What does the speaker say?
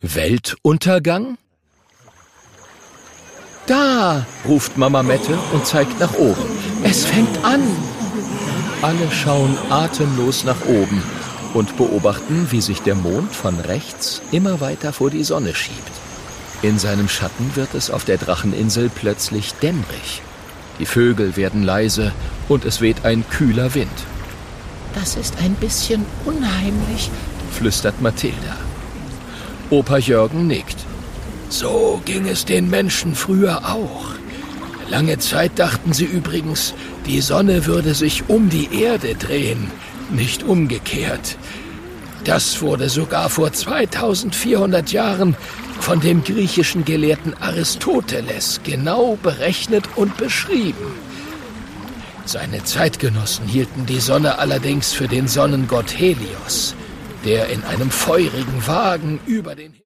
Weltuntergang? Da, ruft Mama Mette und zeigt nach oben. Es fängt an. Alle schauen atemlos nach oben und beobachten, wie sich der Mond von rechts immer weiter vor die Sonne schiebt. In seinem Schatten wird es auf der Dracheninsel plötzlich dämmerig. Die Vögel werden leise und es weht ein kühler Wind. Das ist ein bisschen unheimlich, flüstert Mathilda. Opa Jürgen nickt. So ging es den Menschen früher auch. Lange Zeit dachten sie übrigens, die Sonne würde sich um die Erde drehen, nicht umgekehrt. Das wurde sogar vor 2400 Jahren von dem griechischen Gelehrten Aristoteles genau berechnet und beschrieben. Seine Zeitgenossen hielten die Sonne allerdings für den Sonnengott Helios, der in einem feurigen Wagen über den